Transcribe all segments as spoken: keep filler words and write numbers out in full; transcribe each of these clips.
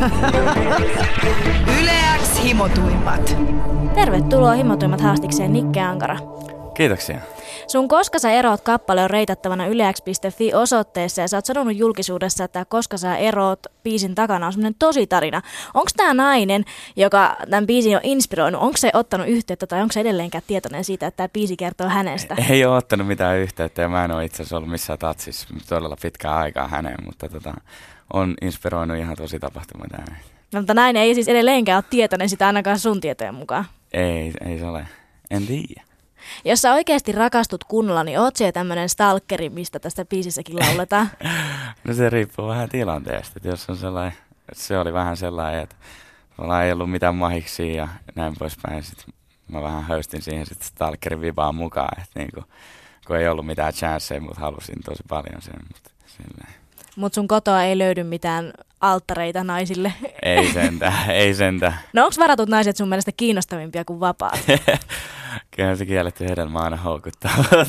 Yle X himotuimmat. Tervetuloa himotuimmat haastikseen, Nikke Ankara. Kiitoksia. Sun Koska sä eroot -kappale on reitattavana ylex piste fi osoitteessa ja sä oot sanonut julkisuudessa, että Koska sä eroot biisin takana on semmoinen tositarina. Onko tää nainen, joka tämän biisin on inspiroinut, onko se ottanut yhteyttä tai onko se edelleenkään tietoinen siitä, että tämä biisi kertoo hänestä? Ei ole ottanut mitään yhteyttä ja mä en ole itse asiassa ollut missään tatsissa todella pitkään aikaa häneen, mutta tota, on inspiroinut ihan tosi tapahtuma tämä. No, mutta nainen ei siis edelleenkään ole tietoinen sitä ainakaan sun tietojen mukaan. Ei, ei se ole. En tiedä. Jos sä oikeasti rakastut kunnolla, niin oot se tämmönen stalkeri, mistä tästä biisissäkin lauletaan? No se riippuu vähän tilanteesta. Että jos on sellainen, se oli vähän sellainen, että ei ollut mitään mahiksia ja näin poispäin. Sitten mä vähän höystin siihen sitten stalkerin vibaan mukaan. Että niinku, kun ei ollut mitään chanceja, mutta halusin tosi paljon sen. Mutta Mut sun kotoa ei löydy mitään alttareita naisille? Ei sentä, ei sentä. No onks varatut naiset sun mielestä kiinnostavimpia kuin vapaat? Kyllähän se kielletty hedelmä aina houkuttaa.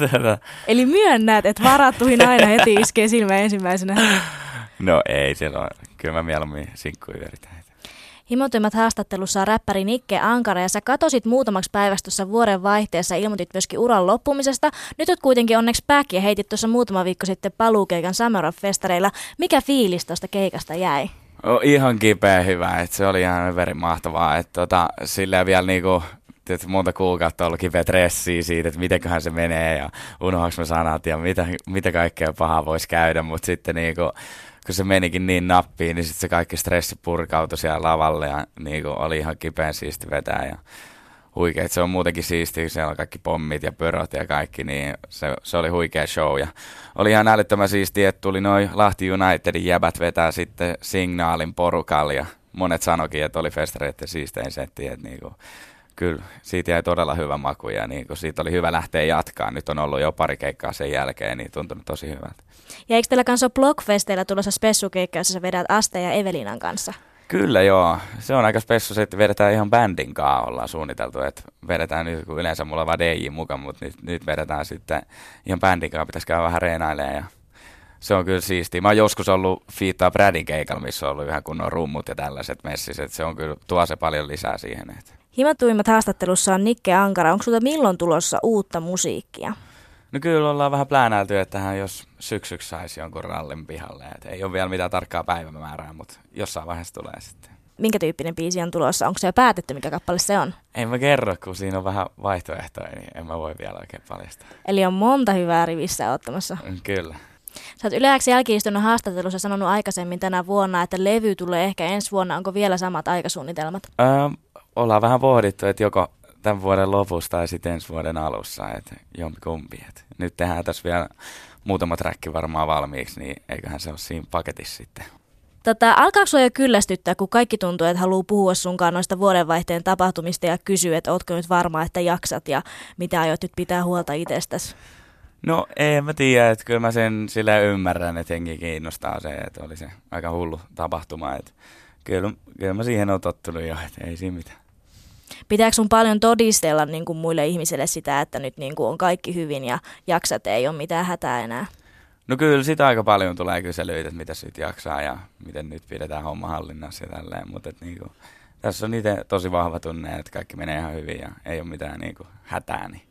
Eli myönnät, että varattuihin aina heti iskee silmään ensimmäisenä. No ei, siellä on. Kyllä mä mieluummin sinkkuja yritän. Himotuimmat haastattelussa on räppäri Nikke Ankara ja sä katosit muutamaksi päiväksi tuossa vuoden vaihteessa ja ilmoitit myöskin uran loppumisesta. Nyt oot kuitenkin onneksi back ja heitit tuossa muutama viikko sitten paluukeikan Summer of Festareilla. Mikä fiilis tuosta keikasta jäi? Oh, ihan kipeä hyvä, että se oli ihan verin mahtavaa. Että tota, silleen vielä niinku, tietysti monta kuukautta on ollut kipeä stressiä siitä, että mitenköhän se menee ja unohdaks mä sanat ja mitä, mitä kaikkea pahaa voisi käydä, mutta sitten niinku kun se menikin niin nappiin, niin sitten se kaikki stressi purkautui siellä lavalle ja niin oli ihan kipeän siisti vetää ja huikea. Se on muutenkin siistiä, siellä on kaikki pommit ja pörot ja kaikki, niin se, se oli huikea show. Ja oli ihan älyttömän siistiä, että tuli noi Lahti Unitedin jäbät vetää sitten Signaalin porukalla ja monet sanoikin, että oli festareiden siistein setti, että niin kuin, kyllä siitä jäi todella hyvä maku ja niin kuin siitä oli hyvä lähteä jatkaa. Nyt on ollut jo pari keikkaa sen jälkeen, niin tuntunut tosi hyvältä. Ja eikö teillä kanssa ole Blockfesteillä tulossa spessukeikka, jossa sä vedät Aste ja Evelinan kanssa? Kyllä joo. Se on aika spessu se, että vedetään ihan bändin kanssa, ollaan suunniteltu. Että vedetään nyt, kun yleensä mulla on vaan D J mukaan, mutta nyt, nyt vedetään sitten ihan bändin kanssa. Pitäisi käydä vähän reenailemaan ja se on kyllä siistiä. Mä oon joskus ollut fiittaa Bradin keikalla, missä on ollut ihan kunnon rummut ja tällaiset messiset. Se on kyllä, tuo se paljon lisää siihen. Että. Himotuimmat haastattelussa on Nikke Ankara. Onko sulta milloin tulossa uutta musiikkia? No kyllä ollaan vähän pläänäilty, että hän jos syksyksi saisi jonkun rallin pihalle. Et ei ole vielä mitään tarkkaa päivämäärää, mutta jossain vaiheessa tulee sitten. Minkä tyyppinen biisi on tulossa? Onko se jo päätetty, mikä kappale se on? En mä kerro, kun siinä on vähän vaihtoehtoja, niin en mä voi vielä oikein paljastaa. Eli on monta hyvää rivissä ottamassa. Kyllä. Sä oot Yle X:n jälki-istunnon haastattelussa sanonut aikaisemmin tänä vuonna, että levy tulee ehkä ensi vuonna. Onko vielä samat aikasuunnitelmat? Öö, ollaan vähän pohdittu, että joko tämän vuoden lopussa tai sitten ensi vuoden alussa, että jompikumpi. Et nyt tehdään tässä vielä muutama träkki varmaan valmiiksi, niin eiköhän se ole siinä paketissa sitten. Tota, alkaako sua jo kyllästyttää, kun kaikki tuntuu, että haluaa puhua sunkaan noista vuodenvaihteen tapahtumista ja kysyä, että ootko nyt varma, että jaksat ja mitä aiot nyt pitää huolta itsestäsi? No en mä tiedä, että kyllä mä sen sillä ymmärrän, että henki kiinnostaa se, että oli se aika hullu tapahtuma. Että kyllä, kyllä mä siihen on tottunut jo, että ei siinä mitään. Pitääkö sun paljon todistella niin kuin muille ihmisille sitä, että nyt niin kuin on kaikki hyvin ja jaksat, ei ole mitään hätää enää? No kyllä sitä aika paljon tulee kyselyitä, että mitä sit jaksaa ja miten nyt pidetään homma hallinnassa ja tälleen. Mutta niin kuin, tässä on itse tosi vahva tunne, että kaikki menee ihan hyvin ja ei ole mitään niin kuin hätää, niin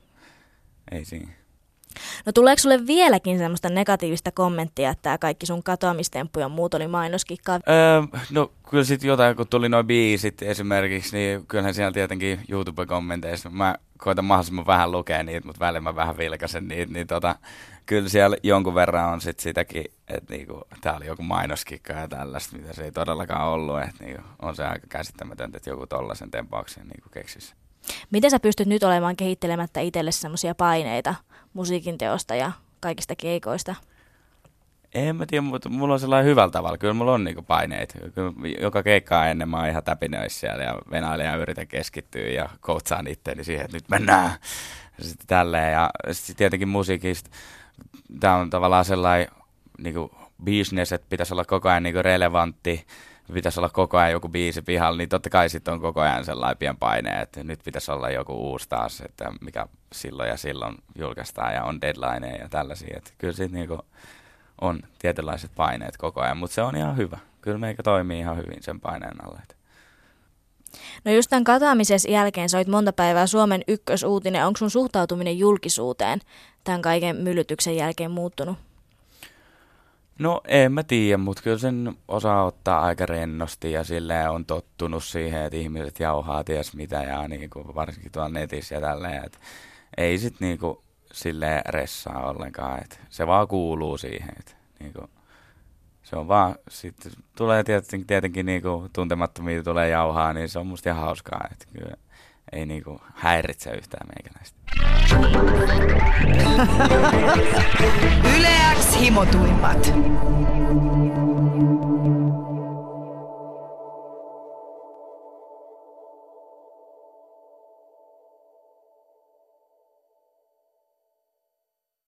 ei siinä. No tuleeko sulle vieläkin semmoista negatiivista kommenttia, että tämä kaikki sun katoamistemppu ja muut oli mainoskikkaa? Öö, no kyllä sitten jotain, kun tuli noin biisit esimerkiksi, niin kyllähän siellä tietenkin YouTube-kommenteissa, mä koitan mahdollisimman vähän lukea niitä, mutta välillä mä vähän vilkaisen niitä, niin tota, kyllä siellä jonkun verran on sitten sitäkin, että niinku, tää oli joku mainoskikka ja tällaista, mitä se ei todellakaan ollut, että niinku, on se aika käsittämätöntä, että joku tollaisen tempauksen niinku keksisi. Miten sä pystyt nyt olemaan kehittelemättä itselle semmoisia paineita musiikin teosta ja kaikista keikoista? En mä tiedä, mutta mulla on sellainen hyvällä tavalla. Kyllä mulla on niinku paineita. Kyllä joka keikkaa ennen mä oon ihan täpinöissä siellä ja venailen ja yritän keskittyä ja coachaan itteeni siihen, että nyt mennään. Ja sitten tälleen. Ja sitten tietenkin musiikista, tää on tavallaan sellainen niinku business, että pitäisi olla koko ajan niinku relevantti. Pitäisi olla koko ajan joku biisi pihalla, niin totta kai sitten on koko ajan sellainen pien paine, että nyt pitäisi olla joku uusi taas, että mikä silloin ja silloin julkaistaan ja on deadlineja ja tällaisia. Että kyllä sitten niinku on tietynlaiset paineet koko ajan, mutta se on ihan hyvä. kyllä meikä toimii ihan hyvin sen paineen alle. No just tämän katoamisen jälkeen sä olit monta päivää Suomen ykkösuutinen. Onko sun suhtautuminen julkisuuteen tämän kaiken myllytyksen jälkeen muuttunut? No en mä tiedä, mutta kyllä sen osaa ottaa aika rennosti ja silleen on tottunut siihen, että ihmiset jauhaa ties mitä ja niinku, varsinkin tuolla netissä ja tälleen. Et ei sit niinku silleen ressaa ollenkaan, että se vaan kuuluu siihen. Et, niinku, se on vaan, sitten tulee tietenkin, tietenkin niinku tuntemattomia tulee jauhaa, niin se on musta ihan hauskaa, että kyllä ei niinku häiritse yhtään meikäläistä. Yle X himotuimmat.